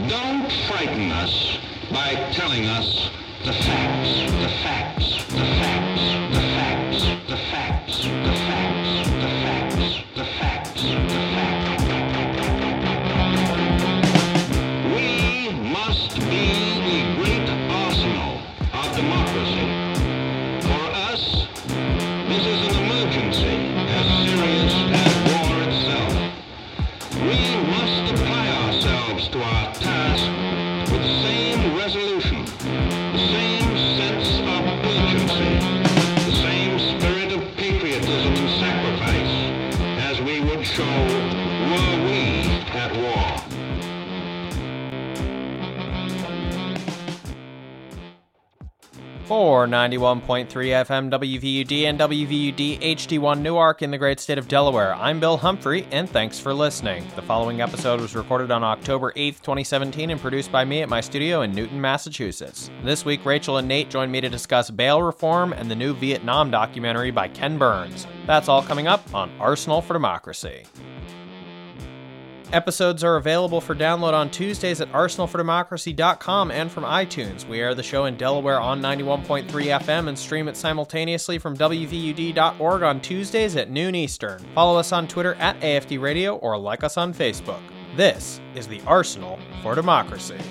Don't frighten us by telling us the facts, the facts, the facts, the facts, the facts, the facts, the facts, the facts, the facts. We must be the great arsenal of democracy. For us, this is an emergency as serious as war itself. We must apply ourselves to our task with the same resolution, the same sense of urgency, the same spirit of patriotism and sacrifice as we would show were we at war. For 91.3 FM WVUD and WVUD HD1 Newark in the great state of Delaware, I'm Bill Humphrey, and thanks for listening. The following episode was recorded on October 8th, 2017, and produced by me at my studio in Newton, Massachusetts. This week, Rachel and Nate joined me to discuss bail reform and the new Vietnam documentary by Ken Burns. That's all coming up on Arsenal for Democracy. Episodes are available for download on Tuesdays at arsenalfordemocracy.com and from iTunes. We air the show in Delaware on 91.3 FM and stream it simultaneously from WVUD.org on Tuesdays at noon Eastern. Follow us on Twitter at AFD Radio or like us on Facebook. This is the Arsenal for Democracy.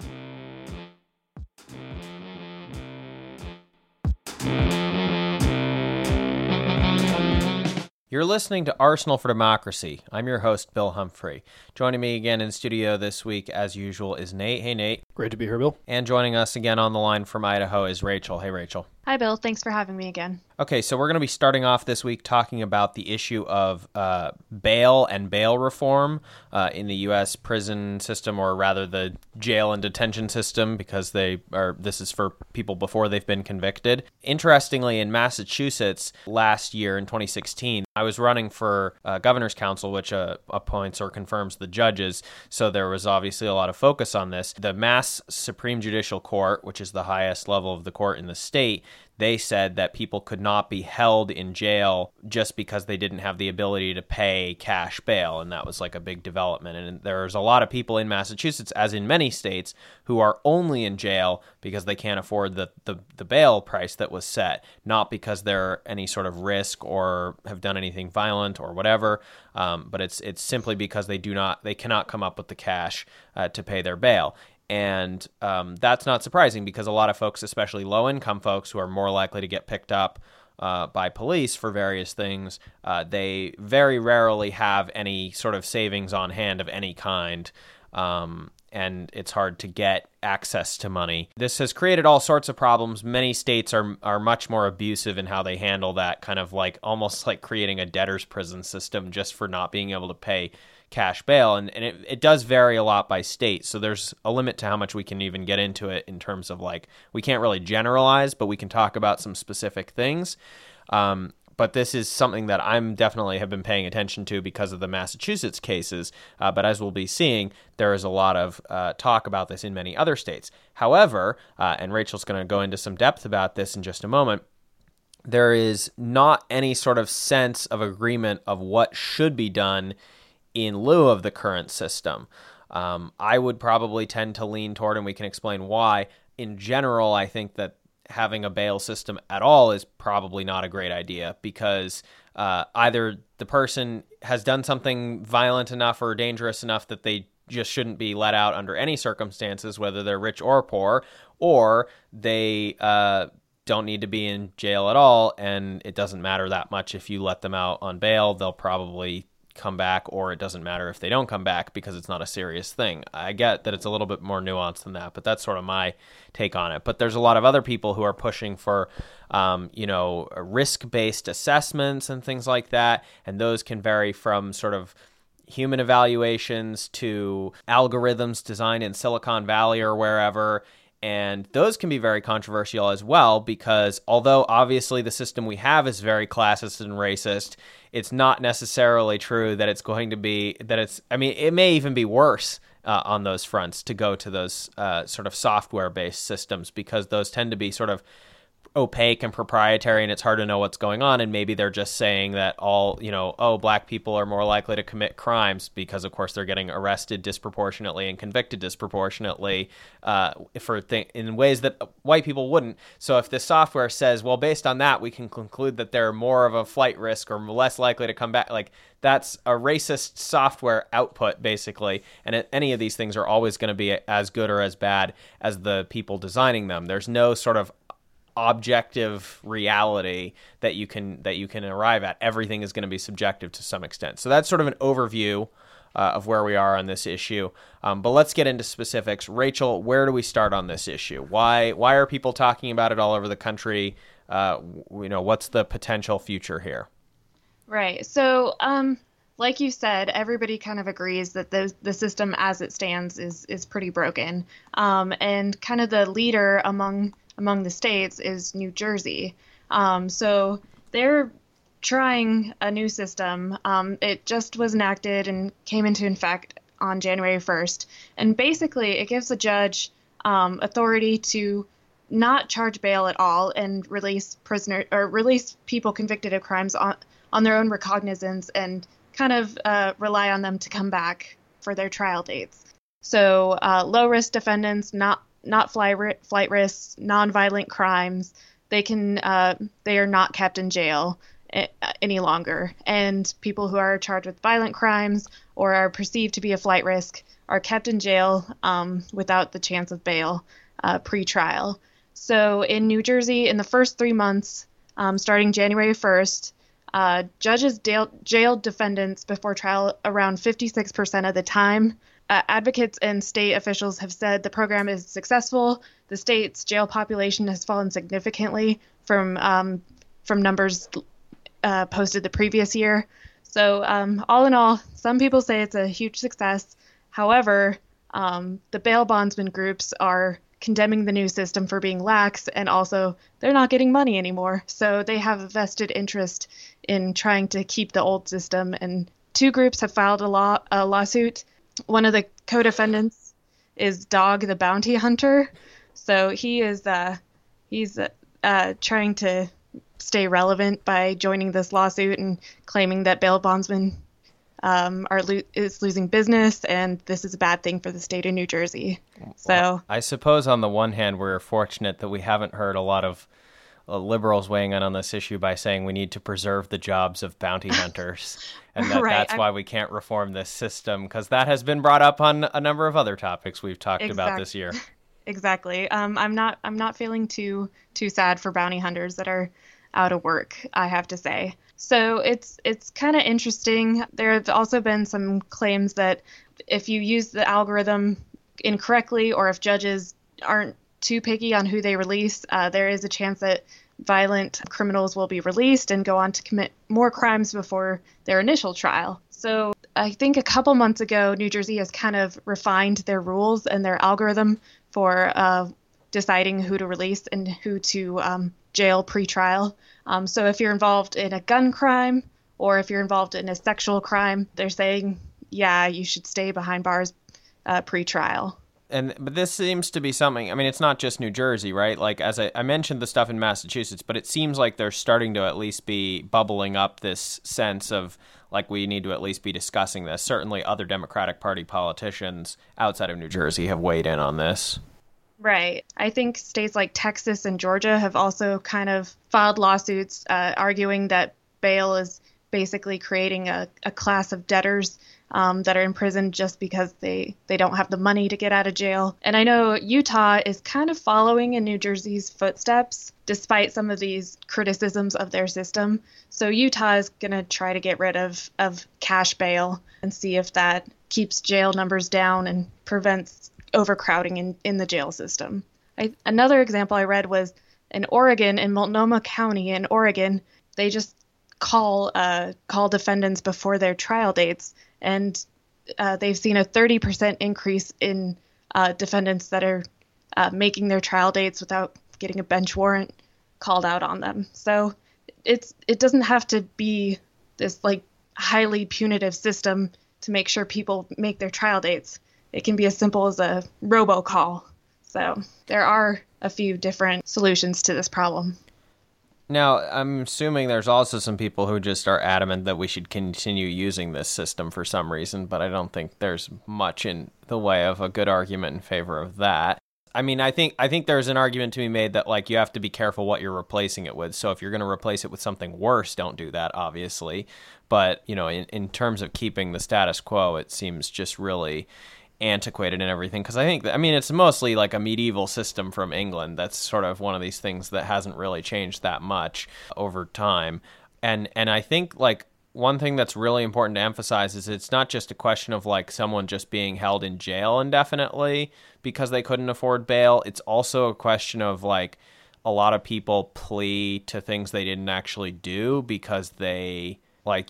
You're listening to Arsenal for Democracy. I'm your host, Bill Humphrey. Joining me again in studio this week, as usual, is Nate. Hey, Nate. Great to be here, Bill. And joining us again on the line from Idaho is Rachel. Hey, Rachel. Hi, Bill. Thanks for having me again. Okay, so we're going to be starting off this week talking about the issue of bail and bail reform in the U.S. prison system, or rather the jail and detention system, because this is for people before they've been convicted. Interestingly, in Massachusetts last year in 2016, I was running for governor's council, which appoints or confirms the judges, so there was obviously a lot of focus on this. The Mass Supreme Judicial Court, which is the highest level of the court in the state, they said that people could not be held in jail just because they didn't have the ability to pay cash bail, and that was like a big development. And there's a lot of people in Massachusetts, as in many states, who are only in jail because they can't afford the bail price that was set, not because they're any sort of risk or have done anything violent or whatever, but it's simply because they cannot come up with the cash to pay their bail. And that's not surprising because a lot of folks, especially low-income folks who are more likely to get picked up by police for various things, they very rarely have any sort of savings on hand of any kind, and it's hard to get access to money. This has created all sorts of problems. Many states are much more abusive in how they handle that, kind of like almost like creating a debtor's prison system just for not being able to pay cash bail, and it does vary a lot by state, so there's a limit to how much we can even get into it in terms of, like, we can't really generalize, but we can talk about some specific things. But this is something that I'm definitely have been paying attention to because of the Massachusetts cases, but as we'll be seeing, there is a lot of talk about this in many other states. However, and Rachel's going to go into some depth about this in just a moment, there is not any sort of sense of agreement of what should be done in lieu of the current system. I would probably tend to lean toward, and we can explain why, in general, I think that having a bail system at all is probably not a great idea because either the person has done something violent enough or dangerous enough that they just shouldn't be let out under any circumstances, whether they're rich or poor, or they don't need to be in jail at all, and it doesn't matter that much if you let them out on bail. They'll probably come back, or it doesn't matter if they don't come back because it's not a serious thing. I get that it's a little bit more nuanced than that, but that's sort of my take on it. But there's a lot of other people who are pushing for, risk-based assessments and things like that, and those can vary from sort of human evaluations to algorithms designed in Silicon Valley or wherever. And those can be very controversial as well because although obviously the system we have is very classist and racist, it's not necessarily true that it's going to be, it may even be worse on those fronts to go to those sort of software-based systems because those tend to be sort of opaque and proprietary, and it's hard to know what's going on. And maybe they're just saying that all, black people are more likely to commit crimes because, of course, they're getting arrested disproportionately and convicted disproportionately in ways that white people wouldn't. So if this software says, well, based on that, we can conclude that they're more of a flight risk or less likely to come back, like that's a racist software output, basically. And any of these things are always going to be as good or as bad as the people designing them. There's no sort of objective reality that you can arrive at. Everything is going to be subjective to some extent. So that's sort of an overview of where we are on this issue. But let's get into specifics. Rachel, where do we start on this issue? Why are people talking about it all over the country? What's the potential future here? Right. So, like you said, everybody kind of agrees that the system as it stands is pretty broken. And kind of the leader among the states is New Jersey. So they're trying a new system. It just was enacted and came into effect on January 1st. And basically it gives the judge authority to not charge bail at all and release people convicted of crimes on their own recognizance and kind of rely on them to come back for their trial dates. So low-risk defendants, not flight risks, nonviolent crimes, they are not kept in jail any longer. And people who are charged with violent crimes or are perceived to be a flight risk are kept in jail without the chance of bail pre-trial. So in New Jersey, in the first 3 months, starting January 1st, judges jailed defendants before trial around 56% of the time. Advocates and state officials have said the program is successful. The state's jail population has fallen significantly from numbers posted the previous year. So all in all, some people say it's a huge success. However, the bail bondsman groups are condemning the new system for being lax, and also they're not getting money anymore. So they have a vested interest in trying to keep the old system. And two groups have filed a lawsuit. One of the co-defendants is Dog the Bounty Hunter. So he's trying to stay relevant by joining this lawsuit and claiming that bail bondsmen is losing business, and this is a bad thing for the state of New Jersey. So well, I suppose on the one hand, we're fortunate that we haven't heard a lot of liberals weighing in on this issue by saying we need to preserve the jobs of bounty hunters, and that's why we can't reform this system, because that has been brought up on a number of other topics we've talked about this year. Exactly. I'm not feeling too sad for bounty hunters that are out of work, I have to say. So it's kind of interesting. There have also been some claims that if you use the algorithm incorrectly, or if judges aren't too picky on who they release, there is a chance that violent criminals will be released and go on to commit more crimes before their initial trial. So I think a couple months ago, New Jersey has kind of refined their rules and their algorithm for deciding who to release and who to jail pre-trial. So if you're involved in a gun crime or if you're involved in a sexual crime, they're saying, yeah, you should stay behind bars pre-trial. But this seems to be something, I mean, it's not just New Jersey, right? Like, as I mentioned the stuff in Massachusetts, but it seems like they're starting to at least be bubbling up this sense of, like, we need to at least be discussing this. Certainly other Democratic Party politicians outside of New Jersey have weighed in on this. Right. I think states like Texas and Georgia have also kind of filed lawsuits arguing that bail is basically creating a class of debtors that are in prison just because they don't have the money to get out of jail. And I know Utah is kind of following in New Jersey's footsteps, despite some of these criticisms of their system. So Utah is going to try to get rid of cash bail and see if that keeps jail numbers down and prevents overcrowding in the jail system. Another example I read was in Oregon, in Multnomah County in Oregon, they just call defendants before their trial dates, and they've seen a 30% increase in defendants that are making their trial dates without getting a bench warrant called out on them. So it doesn't have to be this like highly punitive system to make sure people make their trial dates. It can be as simple as a robocall. So there are a few different solutions to this problem. Now, I'm assuming there's also some people who just are adamant that we should continue using this system for some reason, but I don't think there's much in the way of a good argument in favor of that. I mean, I think there's an argument to be made that, like, you have to be careful what you're replacing it with. So if you're going to replace it with something worse, don't do that, obviously. But, you know, in terms of keeping the status quo, it seems just really antiquated and everything, because I mean it's mostly like a medieval system from England. That's sort of one of these things that hasn't really changed that much over time. And I think, like, one thing that's really important to emphasize is it's not just a question of, like, someone just being held in jail indefinitely because they couldn't afford bail. It's also a question of, like, a lot of people plea to things they didn't actually do because they, like,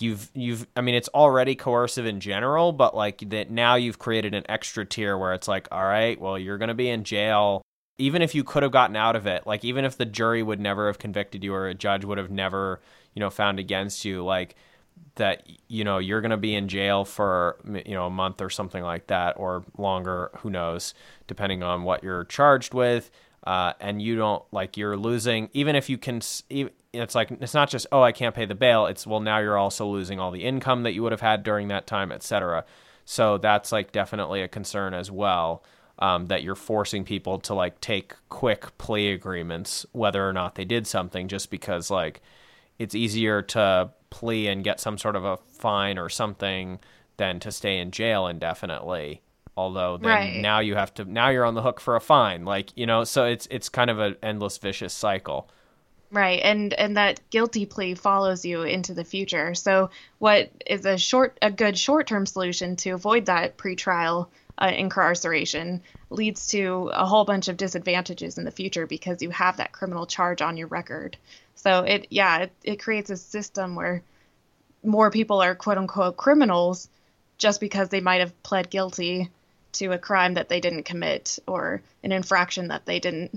I mean, it's already coercive in general, but, like, that now you've created an extra tier where it's like, all right, well, you're going to be in jail. Even if you could have gotten out of it, like, even if the jury would never have convicted you or a judge would have never, you know, found against you, like, that, you know, you're going to be in jail for, you know, a month or something like that, or longer, who knows, depending on what you're charged with. And you don't, like, you're losing, even if you can, it's like, it's not just, oh, I can't pay the bail. It's, well, now you're also losing all the income that you would have had during that time, etc. So that's, like, definitely a concern as well, that you're forcing people to, like, take quick plea agreements, whether or not they did something, just because, like, it's easier to plea and get some sort of a fine or something than to stay in jail indefinitely. Although then now you're on the hook for a fine, like, you know, so it's kind of an endless vicious cycle. Right, and that guilty plea follows you into the future. So what is a good short-term solution to avoid that pretrial incarceration leads to a whole bunch of disadvantages in the future because you have that criminal charge on your record. So it creates a system where more people are quote unquote criminals just because they might have pled guilty to a crime that they didn't commit or an infraction that they didn't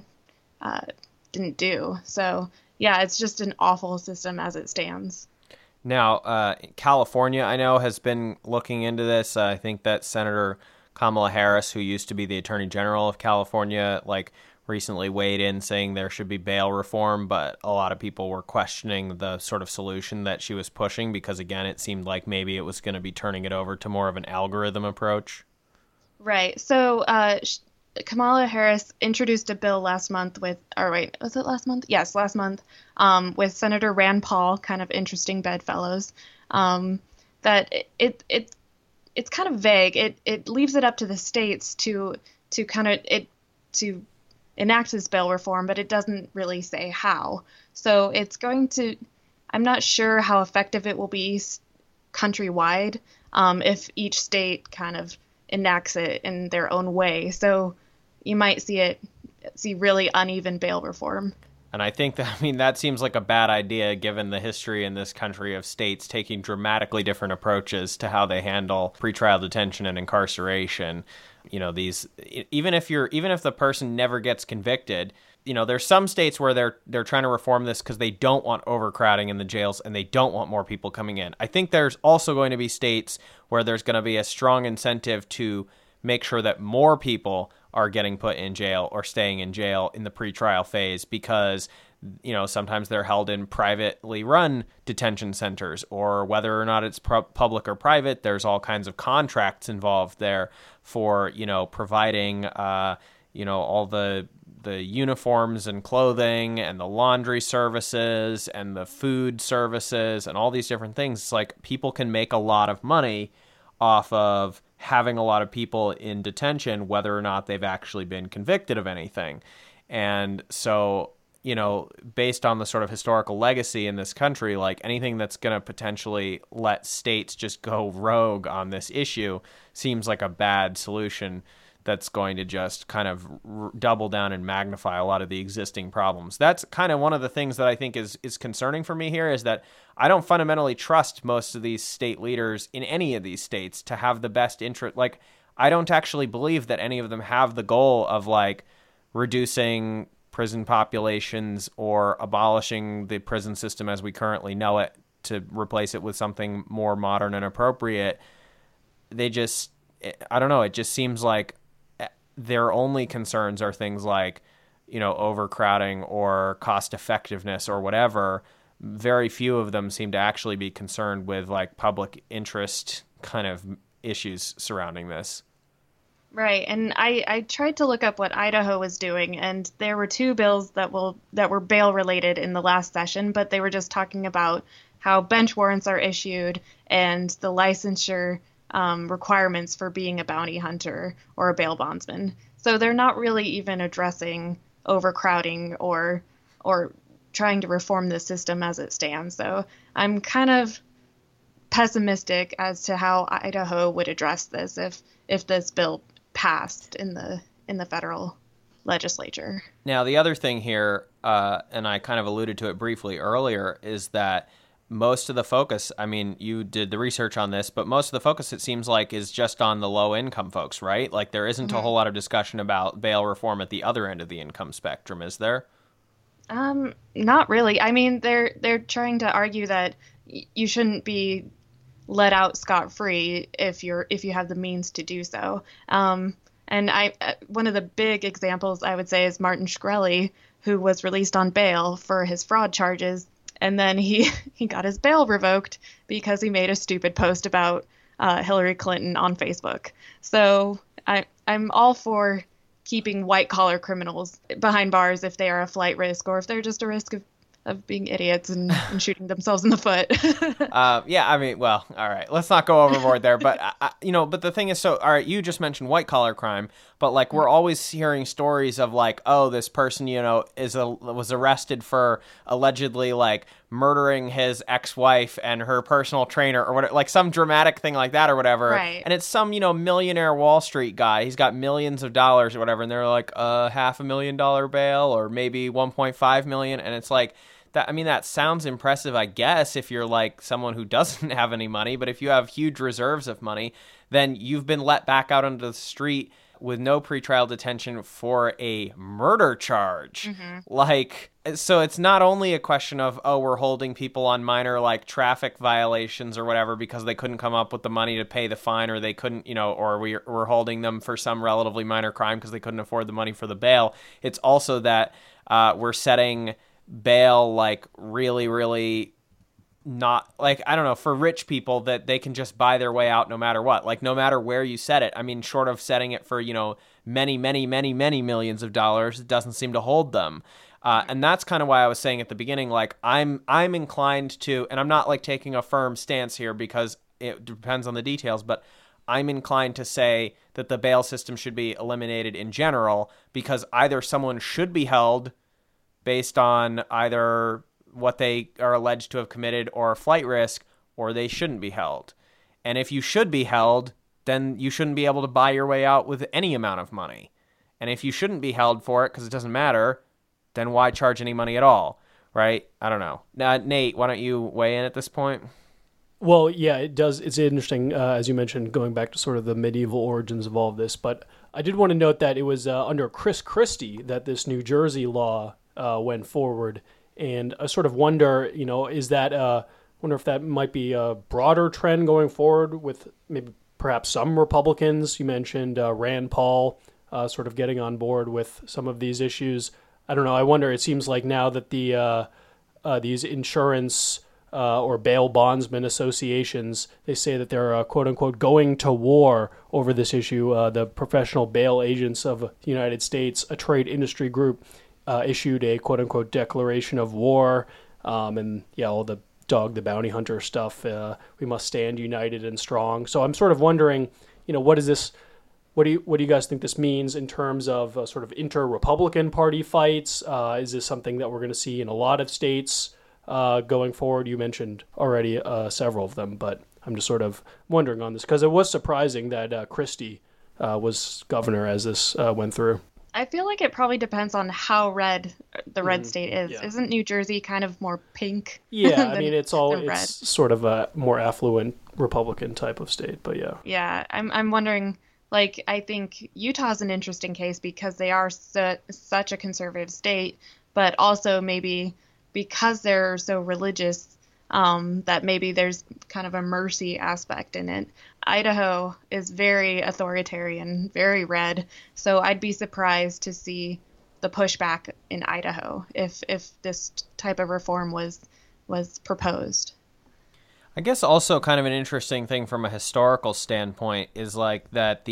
do. So yeah, it's just an awful system as it stands. Now, California, I know, has been looking into this. I think that Senator Kamala Harris, who used to be the Attorney General of California, like, recently weighed in saying there should be bail reform, but a lot of people were questioning the sort of solution that she was pushing because, again, it seemed like maybe it was going to be turning it over to more of an algorithm approach. Right. So Kamala Harris introduced a bill last month was it last month? Yes, last month, with Senator Rand Paul, kind of interesting bedfellows, that it's kind of vague. It leaves it up to the states to enact this bail reform, but it doesn't really say how. So I'm not sure how effective it will be countrywide if each state kind of enacts it in their own way. So you might see really uneven bail reform. And I think that seems like a bad idea given the history in this country of states taking dramatically different approaches to how they handle pretrial detention and incarceration. You know, even if the person never gets convicted, you know, there's some states where they're trying to reform this because they don't want overcrowding in the jails and they don't want more people coming in. I think there's also going to be states where there's going to be a strong incentive to make sure that more people are getting put in jail or staying in jail in the pretrial phase because, you know, sometimes they're held in privately run detention centers, or whether or not it's public or private, there's all kinds of contracts involved there for, you know, providing, you know, all the uniforms and clothing and the laundry services and the food services and all these different things. It's like people can make a lot of money off of having a lot of people in detention, whether or not they've actually been convicted of anything. And so, you know, based on the sort of historical legacy in this country, like, anything that's going to potentially let states just go rogue on this issue seems like a bad solution that's going to just kind of double down and magnify a lot of the existing problems. That's kind of one of the things that I think is concerning for me here, is that I don't fundamentally trust most of these state leaders in any of these states to have the best interest. Like, I don't actually believe that any of them have the goal of, like, reducing prison populations or abolishing the prison system as we currently know it to replace it with something more modern and appropriate. They just, I don't know, it just seems like their only concerns are things like overcrowding or cost effectiveness or whatever, very few of them seem to actually be concerned with like public interest kind of issues surrounding this. Right, and I tried to look up what Idaho was doing, and there were two bills that were bail related in the last session, but they were just talking about how bench warrants are issued and the licensure requirements for being a bounty hunter or a bail bondsman. So they're not really even addressing overcrowding or trying to reform the system as it stands. So I'm kind of pessimistic as to how Idaho would address this if this bill passed in the federal legislature. Now, the other thing here, and I kind of alluded to it briefly earlier, is that most of the focus, I mean, you did the research on this, but most of the focus, it seems like, is just on the low-income folks, right? Like, there isn't a whole lot of discussion about bail reform at the other end of the income spectrum, is there? Not really. I mean, they're trying to argue that you shouldn't be let out scot-free if you have the means to do so. And one of the big examples I would say is Martin Shkreli, who was released on bail for his fraud charges, and then he got his bail revoked because he made a stupid post about Hillary Clinton on Facebook. So I'm all for keeping white-collar criminals behind bars if they are a flight risk or if they're just a risk of being idiots and shooting themselves in the foot. Yeah, I mean, well, all right, let's not go overboard there. But, but the thing is, so, all right, you just mentioned white-collar crime, but, like, we're always hearing stories of, like, oh, this person, was arrested for allegedly, like, murdering his ex-wife and her personal trainer or whatever, like some dramatic thing like that or whatever. Right. And it's some, millionaire Wall Street guy. He's got millions of dollars or whatever, and they're like, $500,000 bail or maybe 1.5 million, and it's like, that sounds impressive, I guess, if you're like someone who doesn't have any money, but if you have huge reserves of money, then you've been let back out onto the street with no pretrial detention for a murder charge. Mm-hmm. Like, so it's not only a question of, oh, we're holding people on minor, like, traffic violations or whatever because they couldn't come up with the money to pay the fine, or they couldn't, or we're holding them for some relatively minor crime because they couldn't afford the money for the bail. It's also that we're setting bail, like, really, really not, like, I don't know, for rich people that they can just buy their way out no matter what, like, no matter where you set it. I mean, short of setting it for, many, many, many, many millions of dollars, it doesn't seem to hold them. And that's kind of why I was saying at the beginning, like, I'm inclined to, and I'm not, like, taking a firm stance here because it depends on the details, but I'm inclined to say that the bail system should be eliminated in general because either someone should be held based on either what they are alleged to have committed or flight risk, or they shouldn't be held. And if you should be held, then you shouldn't be able to buy your way out with any amount of money. And if you shouldn't be held for it because it doesn't matter, then why charge any money at all, right? I don't know. Now, Nate, why don't you weigh in at this point? Well, yeah, it does. It's interesting, as you mentioned, going back to sort of the medieval origins of all of this. But I did want to note that it was under Chris Christie that this New Jersey law went forward, and I sort of wonder, is that wonder if that might be a broader trend going forward with maybe perhaps some Republicans. You mentioned Rand Paul sort of getting on board with some of these issues. I don't know. I wonder. It seems like now that the these insurance or bail bondsman associations, they say that they're quote unquote going to war over this issue. The Professional Bail Agents of the United States, a trade industry group, issued a quote-unquote declaration of war, and all the Dog the Bounty Hunter stuff. We must stand united and strong. So I'm sort of wondering, what is this? What do you guys think this means in terms of sort of inter-Republican party fights? Is this something that we're going to see in a lot of states going forward? You mentioned already several of them, but I'm just sort of wondering on this because it was surprising that Christie was governor as this went through. I feel like it probably depends on how red the red state is. Yeah. Isn't New Jersey kind of more pink? Yeah, I mean, it's sort of a more affluent Republican type of state, but yeah. Yeah, I'm wondering, like, I think Utah's an interesting case because they are such a conservative state, but also maybe because they're so religious, that maybe there's kind of a mercy aspect in it. Idaho is very authoritarian, very red, so I'd be surprised to see the pushback in Idaho if this type of reform was proposed. I guess also kind of an interesting thing from a historical standpoint is like that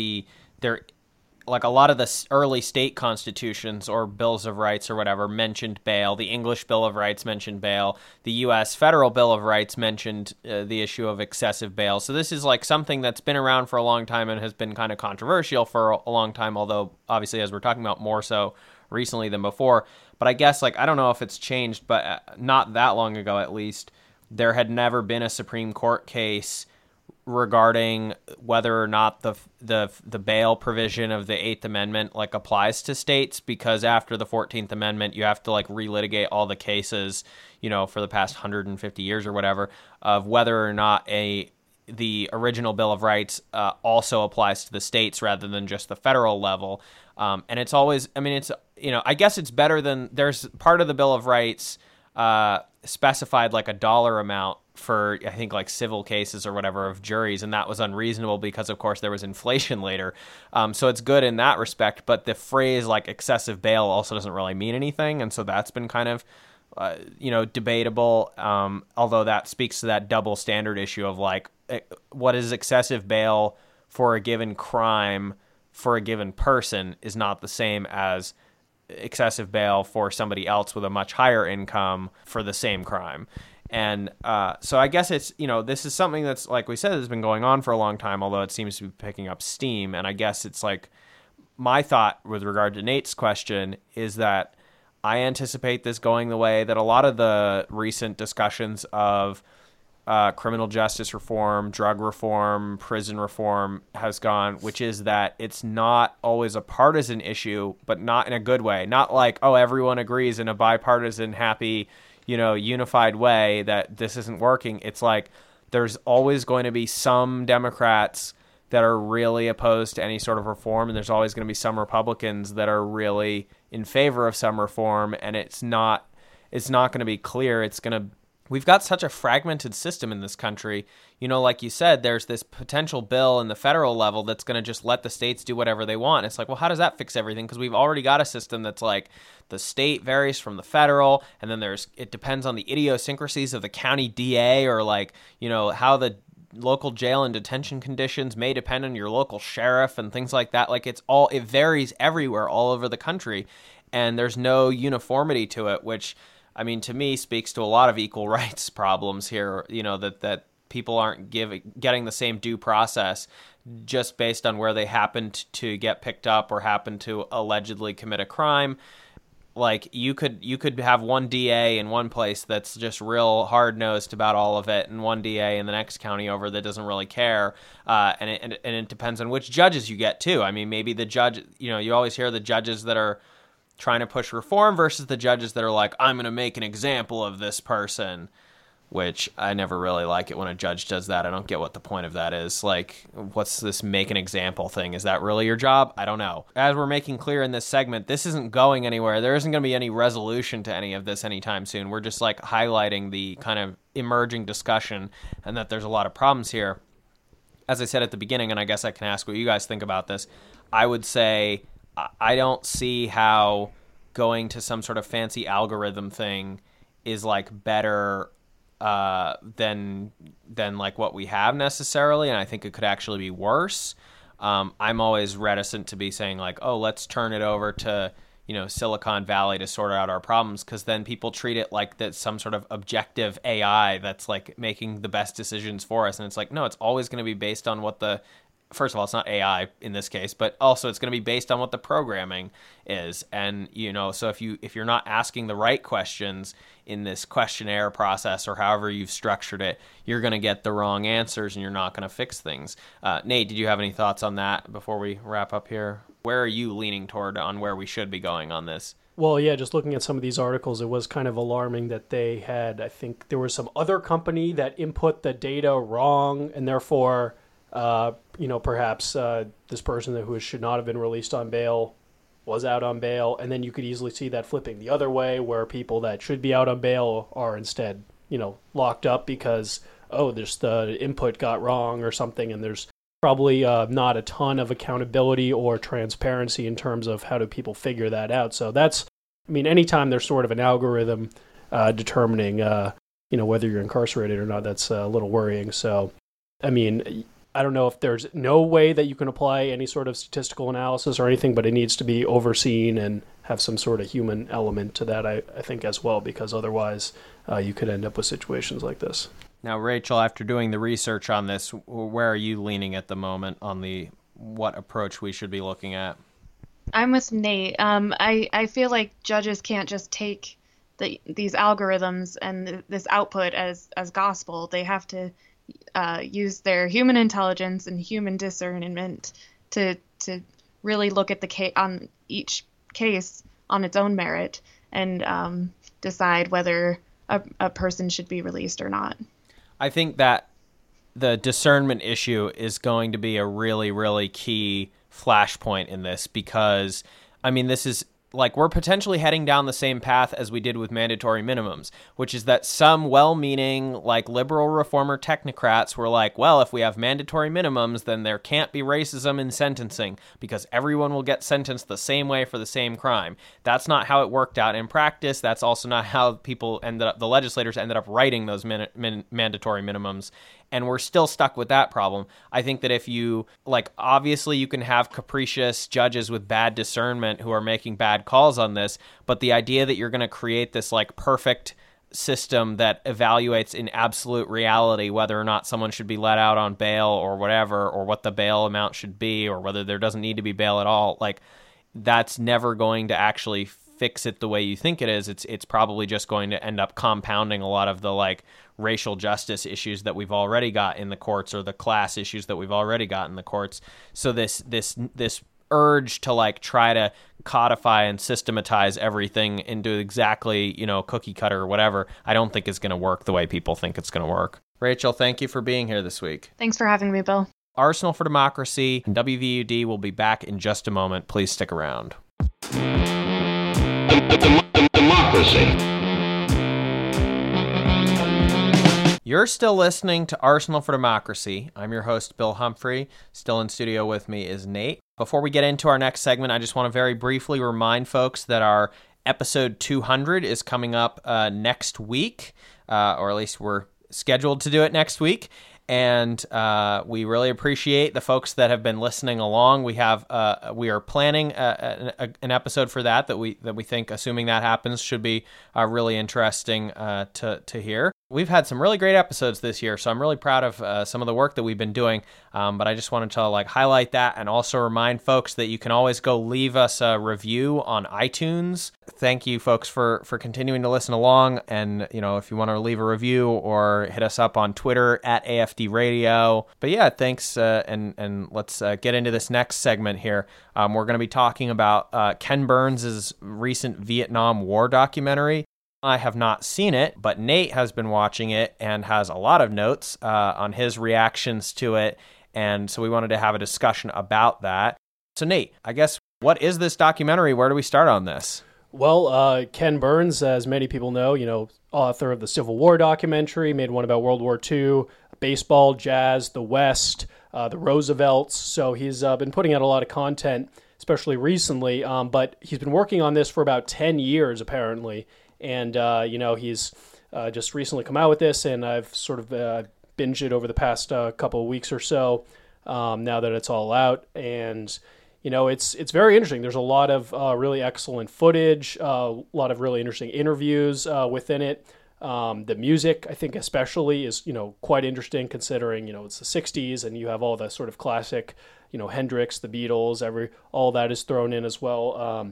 like a lot of the early state constitutions or bills of rights or whatever mentioned bail. The English Bill of Rights mentioned bail. The U.S. Federal Bill of Rights mentioned the issue of excessive bail. So this is like something that's been around for a long time and has been kind of controversial for a long time, although obviously, as we're talking about, more so recently than before. But I guess, like, I don't know if it's changed, but not that long ago at least, there had never been a Supreme Court case regarding whether or not the bail provision of the Eighth Amendment like applies to states, because after the 14th Amendment you have to like relitigate all the cases, you know, for the past 150 years or whatever, of whether or not the original Bill of Rights also applies to the states rather than just the federal level. And it's always, I mean, it's, you know, I guess it's better than, there's part of the Bill of Rights specified like a dollar amount for, I think, like civil cases or whatever of juries, and that was unreasonable because, of course, there was inflation later. So it's good in that respect, but the phrase like excessive bail also doesn't really mean anything, and so that's been kind of, debatable, although that speaks to that double standard issue of like, what is excessive bail for a given crime for a given person is not the same as excessive bail for somebody else with a much higher income for the same crime. And so I guess it's, you know, this is something that's, like we said, has been going on for a long time, although it seems to be picking up steam. And I guess it's like, my thought with regard to Nate's question is that I anticipate this going the way that a lot of the recent discussions of criminal justice reform, drug reform, prison reform has gone, which is that it's not always a partisan issue, but not in a good way. Not like, oh, everyone agrees in a bipartisan, happy, you know, unified way that this isn't working. It's like there's always going to be some Democrats that are really opposed to any sort of reform, and there's always going to be some Republicans that are really in favor of some reform, and it's not going to be clear. We've got such a fragmented system in this country. You know, like you said, there's this potential bill in the federal level that's going to just let the states do whatever they want. It's like, well, how does that fix everything? Because we've already got a system that's like the state varies from the federal, and then it depends on the idiosyncrasies of the county DA, or like, you know, how the local jail and detention conditions may depend on your local sheriff and things like that. Like it varies everywhere all over the country, and there's no uniformity to it, which, I mean, to me, speaks to a lot of equal rights problems here, you know, that people aren't getting the same due process just based on where they happened to get picked up or happen to allegedly commit a crime. Like you could have one DA in one place that's just real hard-nosed about all of it, and one DA in the next county over that doesn't really care. And it depends on which judges you get too. I mean, maybe the judge, you know, you always hear the judges that are trying to push reform versus the judges that are like, I'm going to make an example of this person, which I never really like it when a judge does that. I don't get what the point of that is. Like, what's this make an example thing? Is that really your job? I don't know. As we're making clear in this segment, this isn't going anywhere. There isn't going to be any resolution to any of this anytime soon. We're just like highlighting the kind of emerging discussion and that there's a lot of problems here. As I said at the beginning, and I guess I can ask what you guys think about this, I would say I don't see how going to some sort of fancy algorithm thing is like better than like what we have necessarily, and I think it could actually be worse. I'm always reticent to be saying like, oh, let's turn it over to, you know, Silicon Valley to sort out our problems, because then people treat it like that's some sort of objective AI that's like making the best decisions for us, and it's like, no, it's always going to be based on what the first of all, it's not AI in this case, but also it's going to be based on what the programming is. And, you know, so if you're not asking the right questions in this questionnaire process or however you've structured it, you're going to get the wrong answers and you're not going to fix things. Nate, did you have any thoughts on that before we wrap up here? Where are you leaning toward on where we should be going on this? Well, yeah, just looking at some of these articles, it was kind of alarming that they had, I think there was some other company that input the data wrong, and therefore perhaps this person who should not have been released on bail was out on bail, and then you could easily see that flipping the other way, where people that should be out on bail are instead, locked up because, there's the input got wrong or something, and there's probably not a ton of accountability or transparency in terms of how do people figure that out. So that's, I mean, anytime there's sort of an algorithm determining, whether you're incarcerated or not, that's a little worrying. So, I mean, I don't know if there's no way that you can apply any sort of statistical analysis or anything, but it needs to be overseen and have some sort of human element to that, I think, as well, because otherwise you could end up with situations like this. Now, Rachel, after doing the research on this, where are you leaning at the moment on what approach we should be looking at? I'm with Nate. I feel like judges can't just take these algorithms and this output as gospel. They have to use their human intelligence and human discernment to really look at on each case on its own merit and decide whether a person should be released or not. I think that the discernment issue is going to be a really, really key flashpoint in this because, I mean, this is like we're potentially heading down the same path as we did with mandatory minimums, which is that some well-meaning, like liberal reformer technocrats were like, well, if we have mandatory minimums, then there can't be racism in sentencing because everyone will get sentenced the same way for the same crime. That's not how it worked out in practice. That's also not how the legislators ended up writing those mandatory minimums. And we're still stuck with that problem. I think that if you, obviously you can have capricious judges with bad discernment who are making bad calls on this, but the idea that you're going to create this, perfect system that evaluates in absolute reality whether or not someone should be let out on bail or whatever, or what the bail amount should be, or whether there doesn't need to be bail at all, that's never going to actually fix it the way you think it is. It's probably just going to end up compounding a lot of the racial justice issues that we've already got in the courts, or the class issues that we've already got in the courts. So this urge to try to codify and systematize everything into exactly, cookie cutter or whatever, I don't think is going to work the way people think it's going to work. Rachel, thank you for being here this week. Thanks for having me, Bill. Arsenal for Democracy and WVUD will be back in just a moment. Please stick around. Democracy. You're still listening to Arsenal for Democracy. I'm your host, Bill Humphrey. Still in studio with me is Nate. Before we get into our next segment, I just want to very briefly remind folks that our episode 200 is coming up next week, or at least we're scheduled to do it next week. And we really appreciate the folks that have been listening along. We are planning an episode for that we think, assuming that happens, should be really interesting to hear. We've had some really great episodes this year, so I'm really proud of some of the work that we've been doing. But I just wanted to highlight that, and also remind folks that you can always go leave us a review on iTunes. Thank you, folks, for continuing to listen along. And if you want to leave a review or hit us up on Twitter at AFD Radio. But yeah, thanks, and let's get into this next segment here. We're going to be talking about Ken Burns' recent Vietnam War documentary. I have not seen it, but Nate has been watching it and has a lot of notes on his reactions to it, and so we wanted to have a discussion about that. So Nate, I guess, what is this documentary? Where do we start on this? Well, Ken Burns, as many people know, author of the Civil War documentary, made one about World War II, baseball, jazz, the West, the Roosevelts. So he's been putting out a lot of content, especially recently, but he's been working on this for about 10 years, apparently. And, he's just recently come out with this, and I've sort of binged it over the past couple of weeks or so, now that it's all out. And, it's very interesting. There's a lot of really excellent footage, a lot of really interesting interviews within it. The music, I think especially, is, quite interesting considering, it's the 60s, and you have all the sort of classic, Hendrix, the Beatles, all that is thrown in as well.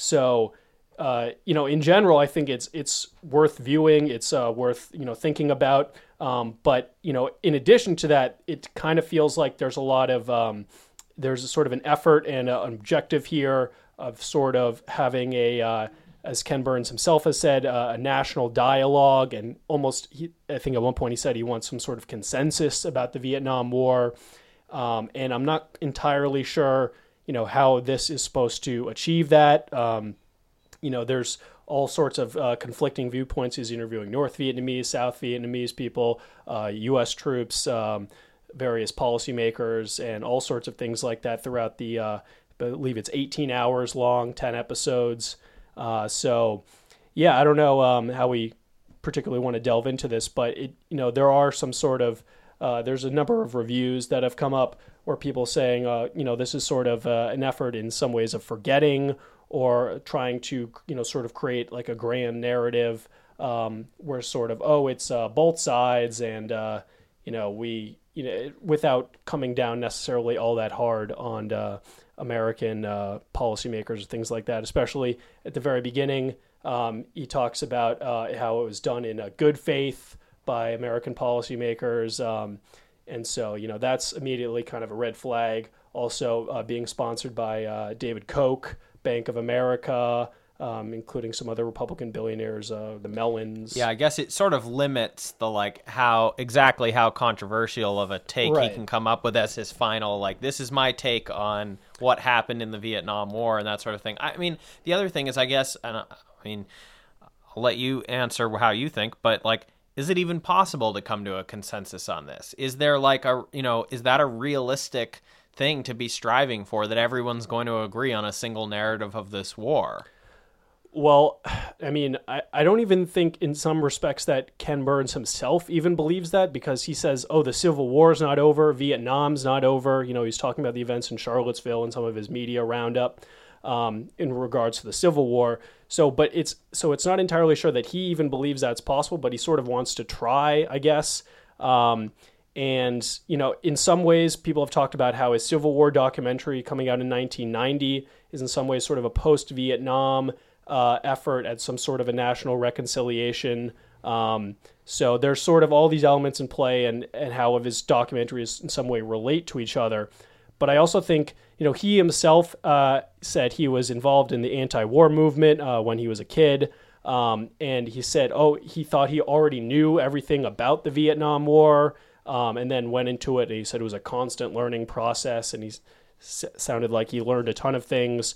In general, I think it's worth viewing. It's worth, thinking about. But, in addition to that, it kind of feels like there's a lot of, there's a sort of an effort and an objective here of sort of having as Ken Burns himself has said, a national dialogue, and almost, I think at one point he said he wants some sort of consensus about the Vietnam War. And I'm not entirely sure, how this is supposed to achieve that. There's all sorts of conflicting viewpoints. He's interviewing North Vietnamese, South Vietnamese people, U.S. troops, various policymakers and all sorts of things like that throughout the, I believe it's 18 hours long, 10 episodes. So, yeah, I don't know how we particularly want to delve into this, but there are some sort of there's a number of reviews that have come up where people saying, this is sort of an effort in some ways of forgetting or trying to, sort of create like a grand narrative where sort of, it's both sides and, without coming down necessarily all that hard on American policymakers or things like that, especially at the very beginning. He talks about how it was done in good faith by American policymakers. And so, that's immediately kind of a red flag. Also being sponsored by David Koch, Bank of America, including some other Republican billionaires, the Mellons. Yeah, I guess it sort of limits the how controversial of a take he can come up with as his final, this is my take on what happened in the Vietnam War and that sort of thing. I mean, the other thing is, I guess, and I'll let you answer how you think, but is it even possible to come to a consensus on this? Is there is that a realistic thing to be striving for, that everyone's going to agree on a single narrative of this war? Well, I mean, I don't even think in some respects that Ken Burns himself even believes that, because he says, the Civil War's not over, Vietnam's not over. He's talking about the events in Charlottesville and some of his media roundup in regards to the Civil War. So it's not entirely sure that he even believes that's possible, but he sort of wants to try, I guess. And, in some ways, people have talked about how his Civil War documentary coming out in 1990 is in some ways sort of a post-Vietnam effort at some sort of a national reconciliation. So there's sort of all these elements in play and how of his documentaries in some way relate to each other. But I also think, he himself said he was involved in the anti-war movement when he was a kid. And he said, he thought he already knew everything about the Vietnam War, and then went into it. And he said it was a constant learning process, and he sounded like he learned a ton of things.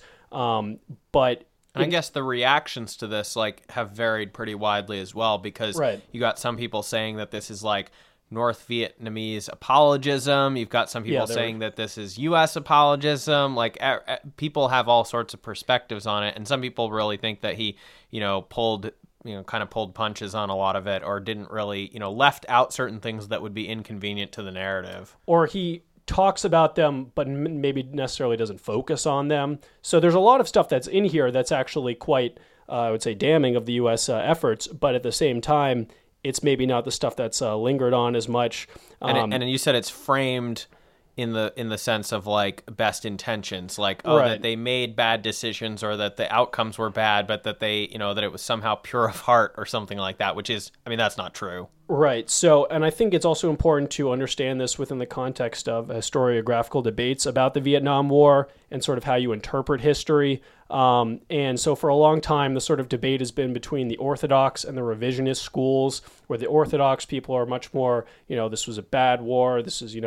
But I guess the reactions to this have varied pretty widely as well, because you got some people saying that this is North Vietnamese apologism. You've got some people saying that this is U.S. apologism. People have all sorts of perspectives on it, and some people really think that he, pulled punches on a lot of it, or didn't really, left out certain things that would be inconvenient to the narrative. Or he talks about them, but maybe necessarily doesn't focus on them. So there's a lot of stuff that's in here that's actually quite, I would say, damning of the U.S. Efforts, but at the same time, it's maybe not the stuff that's lingered on as much. And you said it's framed in the sense of best intentions, that they made bad decisions, or that the outcomes were bad, but that they, that it was somehow pure of heart or something like that, which is, that's not true. Right. So, and I think it's also important to understand this within the context of historiographical debates about the Vietnam War and sort of how you interpret history. And so for a long time, the sort of debate has been between the Orthodox and the revisionist schools, where the Orthodox people are much more, this was a bad war, this is,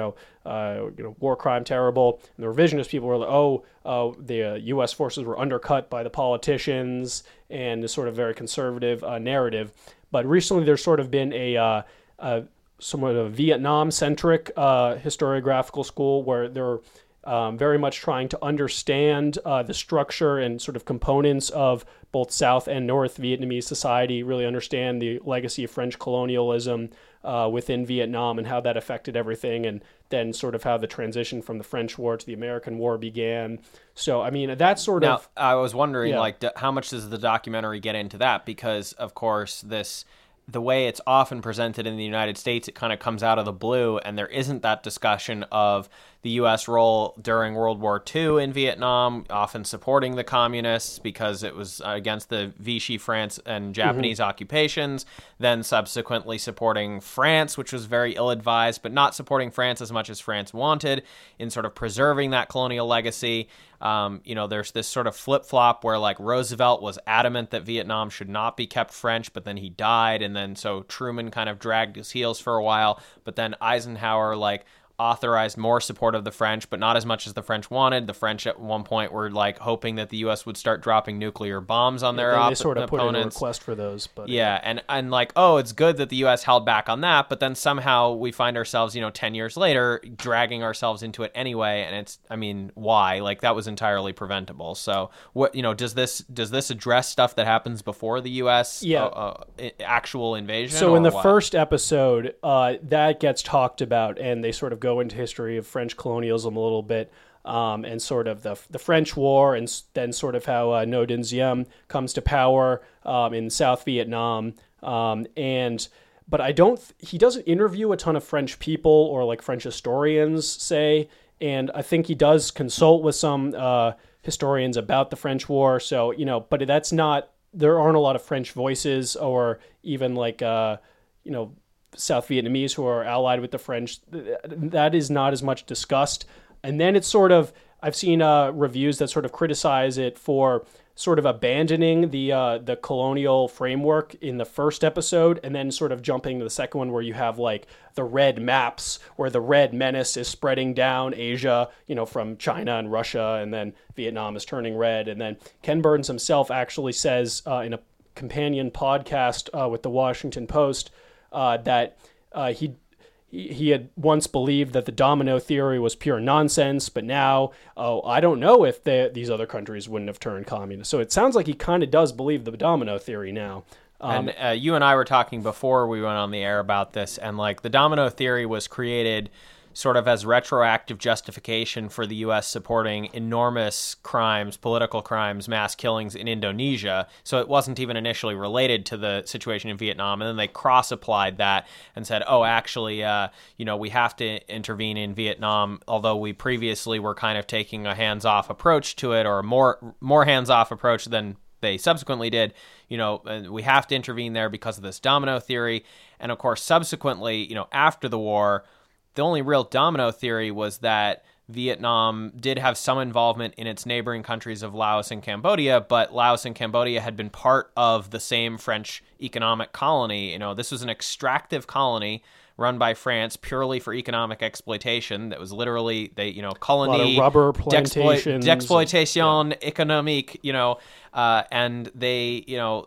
war crime terrible. And the revisionist people are the U.S. forces were undercut by the politicians, and this sort of very conservative narrative. But recently there's sort of been a somewhat of Vietnam-centric historiographical school where they're very much trying to understand the structure and sort of components of both South and North Vietnamese society, really understand the legacy of French colonialism within Vietnam and how that affected everything, and then sort of how the transition from the French War to the American War began. So, that's sort of... Now, I was wondering, how much does the documentary get into that? Because, of course, the way it's often presented in the United States, it kind of comes out of the blue, and there isn't that discussion of the U.S. role during World War II in Vietnam, often supporting the communists because it was against the Vichy France and Japanese occupations, then subsequently supporting France, which was very ill-advised, but not supporting France as much as France wanted in sort of preserving that colonial legacy. There's this sort of flip-flop where Roosevelt was adamant that Vietnam should not be kept French, but then he died, and then so Truman kind of dragged his heels for a while, but then Eisenhower authorized more support of the French, but not as much as the French wanted. The French at one point were like hoping that the U.S. would start dropping nuclear bombs on their they sort of opponents. put in a request for those. But yeah, and like, oh, it's good that the U.S. held back on that, but then somehow we find ourselves, 10 years later, dragging ourselves into it anyway, and it's, I mean, why? Like, that was entirely preventable. So, what, does this address stuff that happens before the U.S. Actual invasion? So in the first episode, that gets talked about, and they sort of go into history of French colonialism a little bit, and sort of the French War, and then sort of how Ngo Dinh Diem comes to power in South Vietnam, but he doesn't interview a ton of French people or like French historians, say, and I think he does consult with some historians about the French War. So but that's not. There aren't a lot of French voices, or even like South Vietnamese who are allied with the French. That is not as much discussed. And then it's sort of, I've seen reviews that sort of criticize it for sort of abandoning the colonial framework in the first episode, and then sort of jumping to the second one where you have like the red maps where the red menace is spreading down Asia, from China and Russia, and then Vietnam is turning red. And then Ken Burns himself actually says in a companion podcast with the Washington Post that he had once believed that the domino theory was pure nonsense, but now, I don't know if these other countries wouldn't have turned communist. So it sounds like he kind of does believe the domino theory now. And you and I were talking before we went on the air about this, and like the domino theory was created sort of as retroactive justification for the U.S. supporting enormous crimes, political crimes, mass killings in Indonesia. So it wasn't even initially related to the situation in Vietnam. And then they cross-applied that and said, oh, actually, we have to intervene in Vietnam, although we previously were kind of taking a hands-off approach to it, or a more hands-off approach than they subsequently did. We have to intervene there because of this domino theory. And of course, subsequently, after the war, the only real domino theory was that Vietnam did have some involvement in its neighboring countries of Laos and Cambodia, but Laos and Cambodia had been part of the same French economic colony. This was an extractive colony run by France purely for economic exploitation. That was literally colony, a lot of rubber plantations, d'exploitation économique, and they,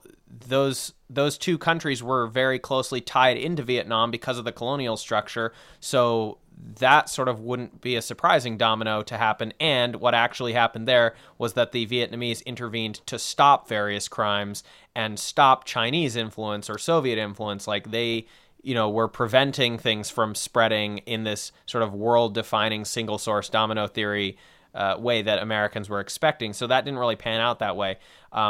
those two countries were very closely tied into Vietnam because of the colonial structure. So that sort of wouldn't be a surprising domino to happen. And what actually happened there was that the Vietnamese intervened to stop various crimes and stop Chinese influence or Soviet influence. Like they, were preventing things from spreading in this sort of world-defining single-source domino theory way that Americans were expecting. So that didn't really pan out that way.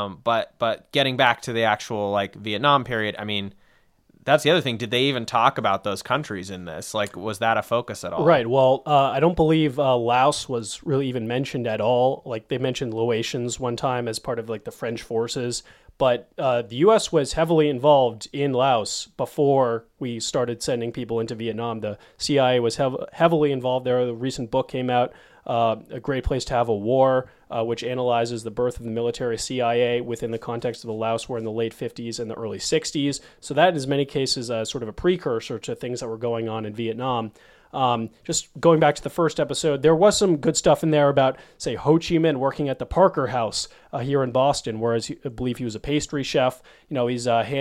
But getting back to the actual like Vietnam period, I mean, that's the other thing. Did they even talk about those countries in this? Like, was that a focus at all? Right. Well, I don't believe Laos was really even mentioned at all. Like they mentioned Laotians one time as part of like the French forces. But the U.S. was heavily involved in Laos before we started sending people into Vietnam. The CIA was heavily involved there. The recent book came out, A Great Place to Have a War, which analyzes the birth of the military CIA within the context of the Laos War in the late 50s and the early 60s. So that, in many cases, sort of a precursor to things that were going on in Vietnam. Just going back to the first episode, there was some good stuff in there about, say, Ho Chi Minh working at the Parker House here in Boston, whereas I believe he was a pastry chef. He's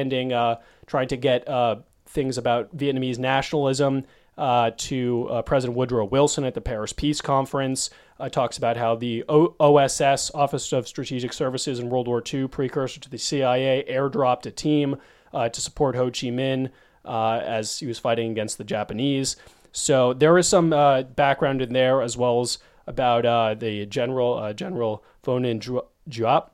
trying to get things about Vietnamese nationalism to President Woodrow Wilson at the Paris Peace Conference. Talks about how the OSS, Office of Strategic Services in World War II, precursor to the CIA, airdropped a team to support Ho Chi Minh as he was fighting against the Japanese. So there is some background in there, as well as about the General Pho Ninh Duap.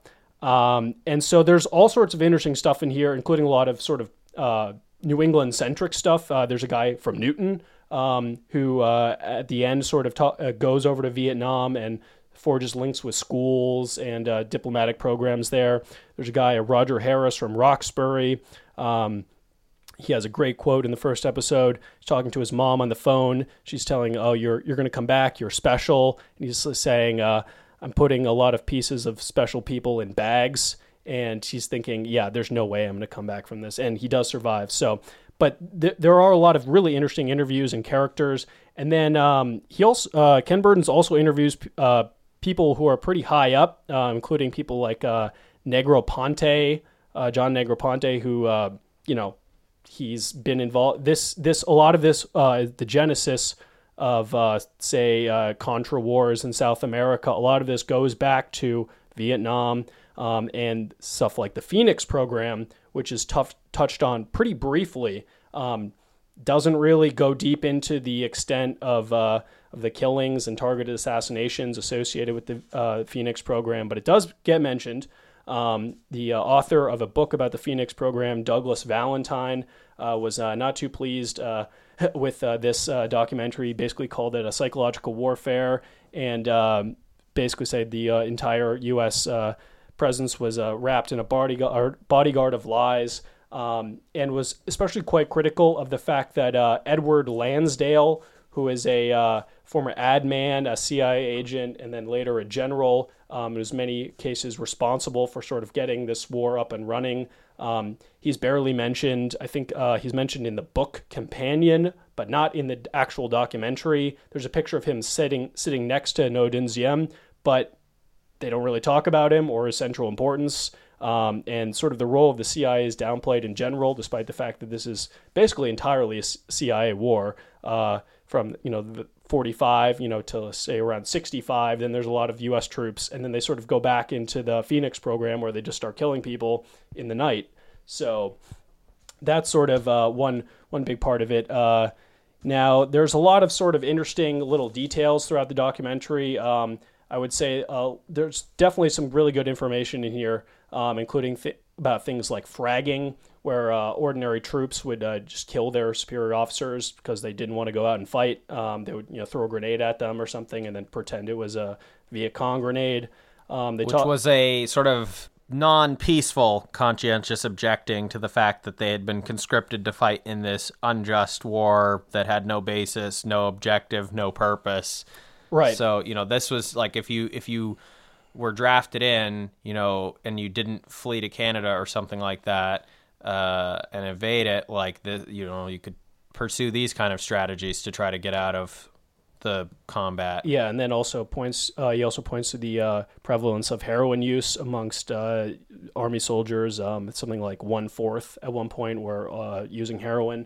And so there's all sorts of interesting stuff in here, including a lot of sort of New England-centric stuff. There's a guy from Newton who at the end sort of goes over to Vietnam and forges links with schools and diplomatic programs there. There's a guy, Roger Harris from Roxbury. He has a great quote in the first episode. He's talking to his mom on the phone. She's telling, oh, you're going to come back. You're special. And he's saying, I'm putting a lot of pieces of special people in bags. And she's thinking, yeah, there's no way I'm going to come back from this. And he does survive. So, but there are a lot of really interesting interviews and characters. And then he also Ken Burns also interviews people who are pretty high up, including people like Negroponte, John Negroponte, who he's been involved. A lot of this the genesis of say Contra wars in South America. A lot of this goes back to Vietnam and stuff like the Phoenix program, which is touched on pretty briefly. Doesn't really go deep into the extent of the killings and targeted assassinations associated with the Phoenix program, but it does get mentioned. The author of a book about the Phoenix program, Douglas Valentine, was not too pleased with this documentary. Basically called it a psychological warfare, and basically said the entire U.S. presence was wrapped in a bodyguard of lies, and was especially quite critical of the fact that Edward Lansdale, who is a former ad man, a CIA agent, and then later a general, in as many cases responsible for sort of getting this war up and running. He's barely mentioned. I think he's mentioned in the book Companion, but not in the actual documentary. There's a picture of him sitting next to Ngo Dinh Diem, but they don't really talk about him or his central importance. And sort of the role of the CIA is downplayed in general, despite the fact that this is basically entirely a CIA war from the 45 to say around 65. Then there's a lot of U.S. troops, and then they sort of go back into the Phoenix program where they just start killing people in the night. So that's sort of one big part of it. Now there's a lot of sort of interesting little details throughout the documentary. I would say there's definitely some really good information in here, including about things like fragging, where ordinary troops would just kill their superior officers because they didn't want to go out and fight. They would throw a grenade at them or something and then pretend it was a Viet Cong grenade. Which was a sort of non-peaceful conscientious objecting to the fact that they had been conscripted to fight in this unjust war that had no basis, no objective, no purpose. Right. So, this was like if you were drafted in, and you didn't flee to Canada or something like that, and evade it, like you could pursue these kind of strategies to try to get out of the combat. Yeah, and then he also points to the prevalence of heroin use amongst Army soldiers. Something like 1/4 at one point were using heroin.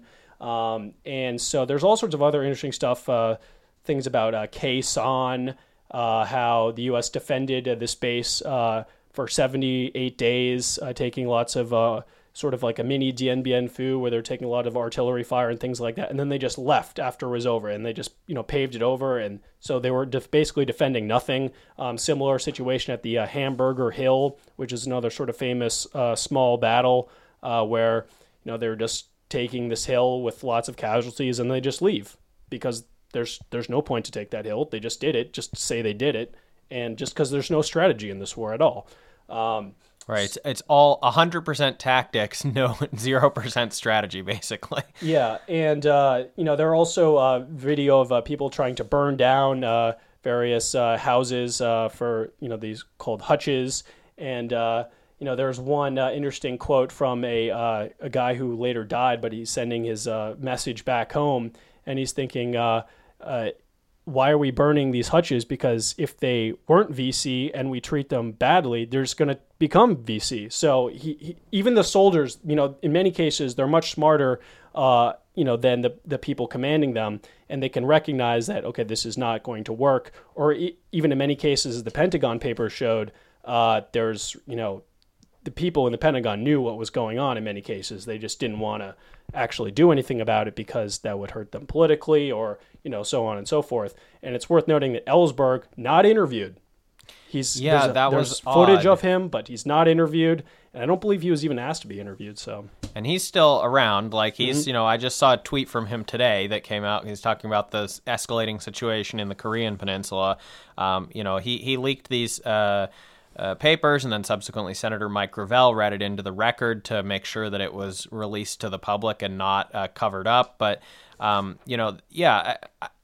And so there's all sorts of other interesting stuff, things about Khe Sanh, how the U.S. defended this base for 78 days, taking lots of sort of like a mini Dien Bien Phu, where they're taking a lot of artillery fire and things like that. And then they just left after it was over, and they just, paved it over. And so they were basically defending nothing. Similar situation at the Hamburger Hill, which is another sort of famous small battle where, they're just taking this hill with lots of casualties, and they just leave because there's no point to take that hill. They just did it, just to say they did it. And just because there's no strategy in this war at all. Right. It's all 100% tactics, 0% strategy, basically. Yeah. And, there are also video of people trying to burn down various houses for, these called hutches. And, there's one interesting quote from a guy who later died, but he's sending his message back home. And he's thinking, why are we burning these hutches? Because if they weren't VC and we treat them badly, they're just going to become VC. So even the soldiers, in many cases, they're much smarter, than the people commanding them. And they can recognize that, okay, this is not going to work. Or even in many cases, as the Pentagon papers showed, there's, the people in the Pentagon knew what was going on in many cases. They just didn't want to actually do anything about it because that would hurt them politically or, so on and so forth. And it's worth noting that Ellsberg, not interviewed. There's footage of him, but he's not interviewed. And I don't believe he was even asked to be interviewed. So, and he's still around. Like he's, I just saw a tweet from him today that came out. He's talking about the escalating situation in the Korean Peninsula. He leaked these papers, and then subsequently Senator Mike Gravel read it into the record to make sure that it was released to the public and not covered up. But,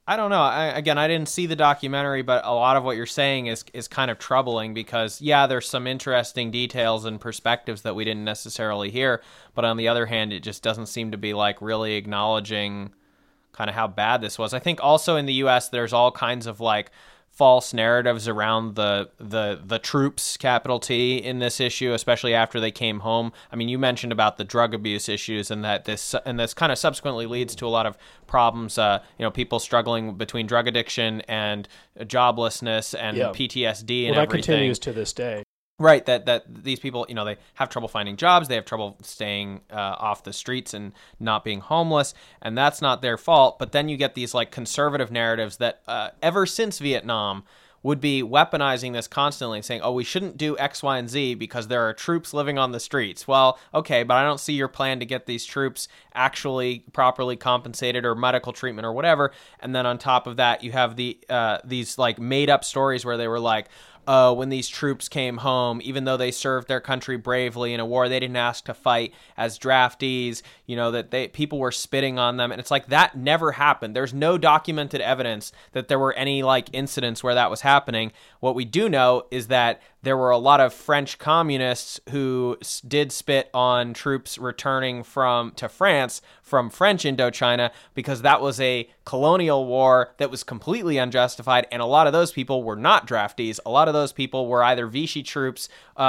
I don't know. I didn't see the documentary, but a lot of what you're saying is kind of troubling because, yeah, there's some interesting details and perspectives that we didn't necessarily hear. But on the other hand, it just doesn't seem to be like really acknowledging kind of how bad this was. I think also in the U.S. there's all kinds of like false narratives around the troops, capital T, in this issue, especially after they came home. I mean, you mentioned about the drug abuse issues and that this kind of subsequently leads to a lot of problems, people struggling between drug addiction and joblessness and PTSD and that everything. Continues to this day. Right, that these people, they have trouble finding jobs, they have trouble staying off the streets and not being homeless, and that's not their fault. But then you get these like conservative narratives that ever since Vietnam would be weaponizing this constantly, saying, oh, we shouldn't do X, Y, and Z because there are troops living on the streets. Well, okay, but I don't see your plan to get these troops actually properly compensated or medical treatment or whatever. And then on top of that, you have these like made up stories where they were like, when these troops came home, even though they served their country bravely in a war they didn't ask to fight as draftees, that people were spitting on them. And it's like that never happened. There's no documented evidence that there were any like incidents where that was happening. What we do know is that there were a lot of French communists who did spit on troops returning to France from French Indochina because that was a colonial war that was completely unjustified, and a lot of those people were not draftees. A lot of those people were either Vichy troops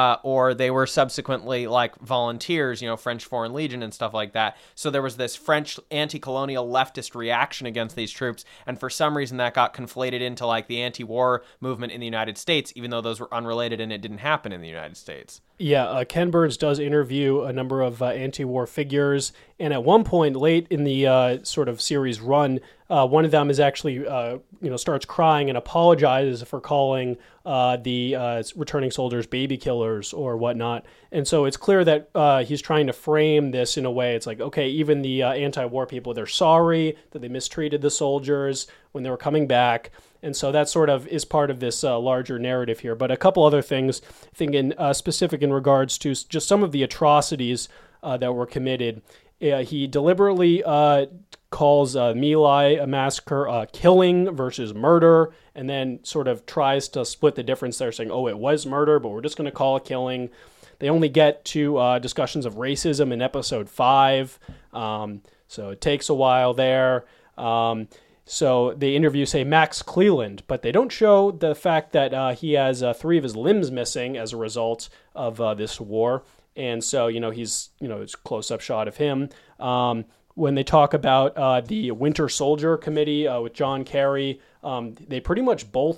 or they were subsequently like volunteers, French Foreign Legion and stuff like that. So there was this French anti-colonial leftist reaction against these troops, and for some reason that got conflated into like the anti-war movement in the United States, even though those were unrelated and it didn't happen in the United States. Yeah, Ken Burns does interview a number of anti-war figures, and at one point late in the sort of series run, one of them is actually, starts crying and apologizes for calling the returning soldiers baby killers or whatnot. And so it's clear that he's trying to frame this in a way. It's like, okay, even the anti-war people, they're sorry that they mistreated the soldiers when they were coming back. And so that sort of is part of this larger narrative here. But a couple other things, I think specific in regards to just some of the atrocities that were committed. He deliberately calls My Lai massacre killing versus murder, and then sort of tries to split the difference there, saying, oh, it was murder, but we're just going to call it killing. They only get to discussions of racism in episode 5, so it takes a while there. So they interview, say, Max Cleland, but they don't show the fact that he has 3 of his limbs missing as a result of this war. And so, he's, it's a close-up shot of him. When they talk about the Winter Soldier Committee with John Kerry, he pretty much both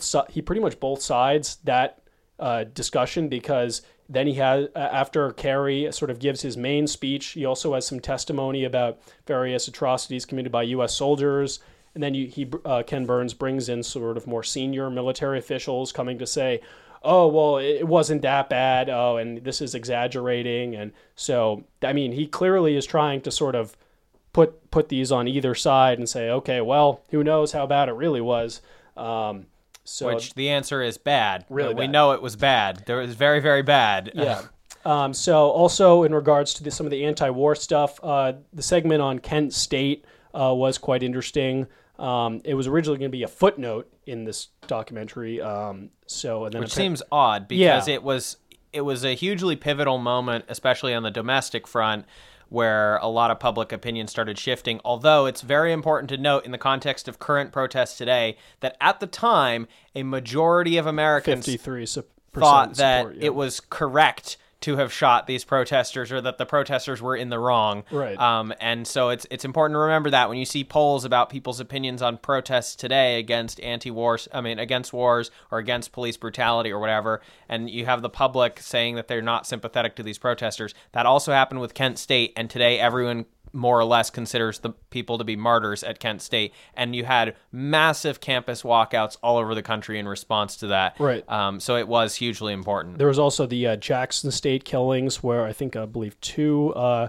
sides that discussion, because then he has, after Kerry sort of gives his main speech, he also has some testimony about various atrocities committed by U.S. soldiers. And then Ken Burns brings in sort of more senior military officials coming to say, oh, well, it wasn't that bad. Oh, and this is exaggerating. And so, I mean, he clearly is trying to sort of put these on either side and say, okay, well, who knows how bad it really was. Which the answer is bad. Really bad. We know it was bad. It was very, very bad. Yeah. So also in regards to some of the anti-war stuff, the segment on Kent State was quite interesting. It was originally going to be a footnote in this documentary. Which seems odd because it was a hugely pivotal moment, especially on the domestic front, where a lot of public opinion started shifting. Although it's very important to note in the context of current protests today that at the time, a majority of Americans 53% thought that support, it was correct to have shot these protesters, or that the protesters were in the wrong. Right. And so it's important to remember that when you see polls about people's opinions on protests today against against wars or against police brutality or whatever, and you have the public saying that they're not sympathetic to these protesters. That also happened with Kent State, and today everyone more or less considers the people to be martyrs at Kent State, and you had massive campus walkouts all over the country in response to that. Right. So it was hugely important. There was also the Jackson State killings, where I believe 2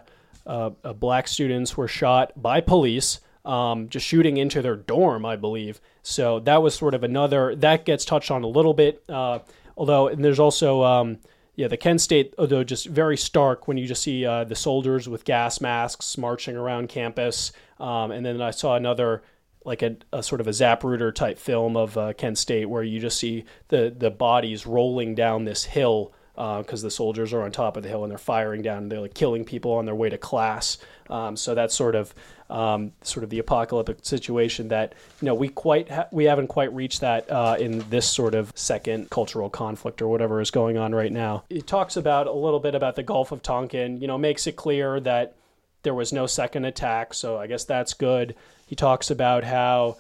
black students were shot by police, just shooting into their dorm, I believe. So that was sort of another that gets touched on a little bit. Although, and there's also the Kent State, although just very stark when you just see the soldiers with gas masks marching around campus. And then I saw another like a sort of a Zapruder type film of Kent State, where you just see the bodies rolling down this hill because the soldiers are on top of the hill and they're firing down and they're like killing people on their way to class. So that's sort of the apocalyptic situation that we haven't quite reached that in this sort of second cultural conflict or whatever is going on right now. It talks about a little bit about the Gulf of Tonkin. Makes it clear that there was no second attack, so I guess that's good. He talks about how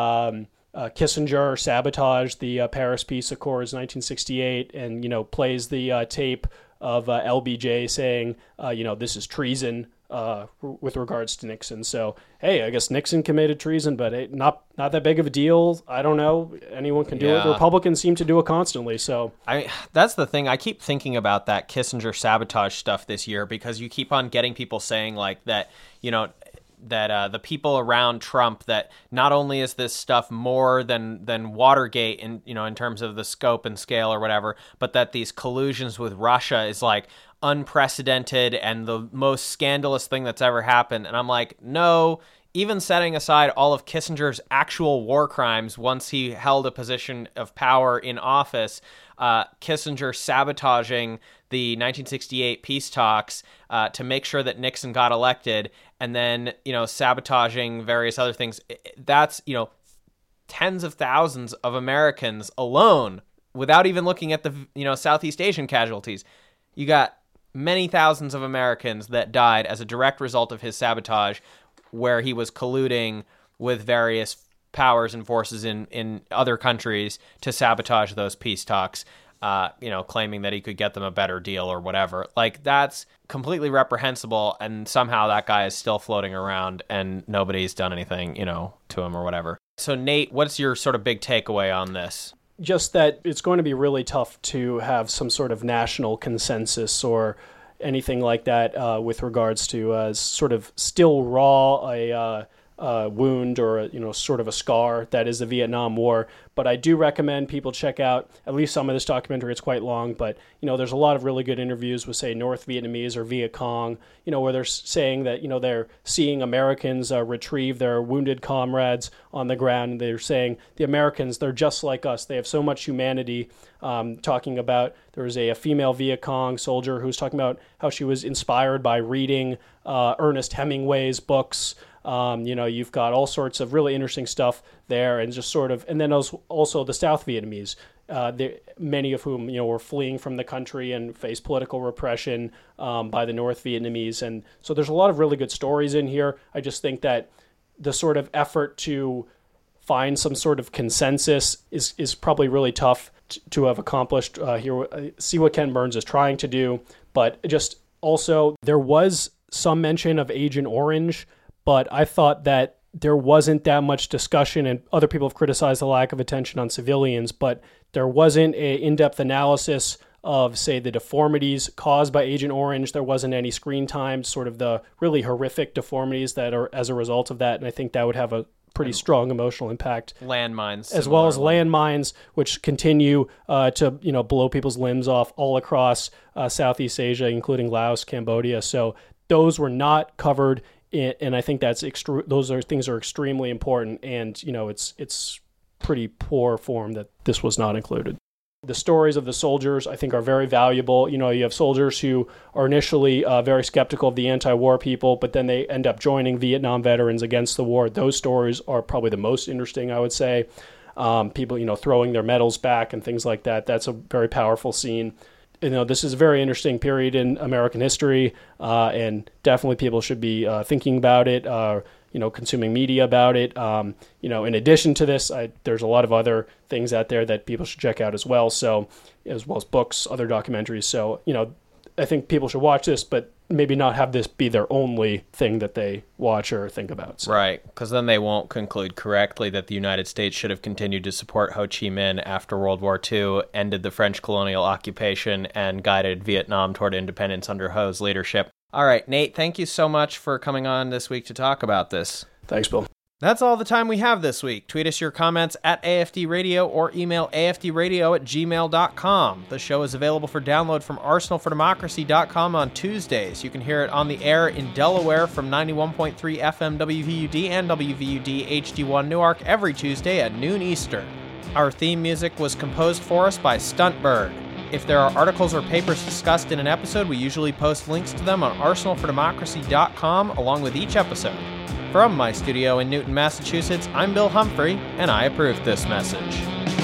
Kissinger sabotaged the Paris Peace Accords 1968 and, plays the tape of LBJ saying, this is treason with regards to Nixon. So, hey, I guess Nixon committed treason, but not that big of a deal. I don't know. Anyone can do it. The Republicans seem to do it constantly. So that's the thing. I keep thinking about that Kissinger sabotage stuff this year because you keep on getting people saying like that, that the people around Trump, that not only is this stuff more than Watergate in terms of the scope and scale or whatever, but that these collusions with Russia is like unprecedented and the most scandalous thing that's ever happened. And I'm like, no, even setting aside all of Kissinger's actual war crimes once he held a position of power in office, Kissinger sabotaging the 1968 peace talks to make sure that Nixon got elected, and then, sabotaging various other things. That's, tens of thousands of Americans alone, without even looking at the, Southeast Asian casualties. You got many thousands of Americans that died as a direct result of his sabotage, where he was colluding with various powers and forces in other countries to sabotage those peace talks, claiming that he could get them a better deal or whatever. Like, that's completely reprehensible, and somehow that guy is still floating around and nobody's done anything, to him or whatever. So, Nate, what's your sort of big takeaway on this? Just that it's going to be really tough to have some sort of national consensus or anything like that with regards to sort of still raw a wound or sort of a scar that is the Vietnam War. But I do recommend people check out at least some of this documentary. It's quite long, but there's a lot of really good interviews with, say, North Vietnamese or Viet Cong, where they're saying that they're seeing Americans retrieve their wounded comrades on the ground, and they're saying the Americans, they're just like us. They have so much humanity. Talking about, there was a female Viet Cong soldier who was talking about how she was inspired by reading Ernest Hemingway's books. You've got all sorts of really interesting stuff there, and just sort of, and then also the South Vietnamese, many of whom, were fleeing from the country and faced political repression by the North Vietnamese. And so there's a lot of really good stories in here. I just think that the sort of effort to find some sort of consensus is probably really tough to have accomplished here. See what Ken Burns is trying to do, but just also there was some mention of Agent Orange, but I thought that there wasn't that much discussion, and other people have criticized the lack of attention on civilians, but there wasn't an in-depth analysis of, say, the deformities caused by Agent Orange. There wasn't any screen time, sort of the really horrific deformities that are as a result of that, and I think that would have a pretty strong emotional impact. Landmines. As well as landmines, which continue to blow people's limbs off all across Southeast Asia, including Laos, Cambodia. So those were not covered, and I think those things are extremely important, and it's pretty poor form that this was not included. The stories of the soldiers, I think, are very valuable. You have soldiers who are initially very skeptical of the anti-war people, but then they end up joining Vietnam veterans against the war. Those stories are probably the most interesting, I would say. People, throwing their medals back and things like that. That's a very powerful scene. This is a very interesting period in American history, and definitely people should be thinking about it, consuming media about it. In addition to this, there's a lot of other things out there that people should check out as well. So, as well as books, other documentaries. So, I think people should watch this, but maybe not have this be their only thing that they watch or think about. So. Right, because then they won't conclude correctly that the United States should have continued to support Ho Chi Minh after World War II, ended the French colonial occupation, and guided Vietnam toward independence under Ho's leadership. All right, Nate, thank you so much for coming on this week to talk about this. Thanks, Bill. That's all the time we have this week. Tweet us your comments at AFD Radio or email afdradio@gmail.com. The show is available for download from arsenalfordemocracy.com on Tuesdays. You can hear it on the air in Delaware from 91.3 FM WVUD and WVUD HD1 Newark every Tuesday at noon Eastern. Our theme music was composed for us by Stuntbird. If there are articles or papers discussed in an episode, we usually post links to them on arsenalfordemocracy.com along with each episode. From my studio in Newton, Massachusetts, I'm Bill Humphrey, and I approve this message.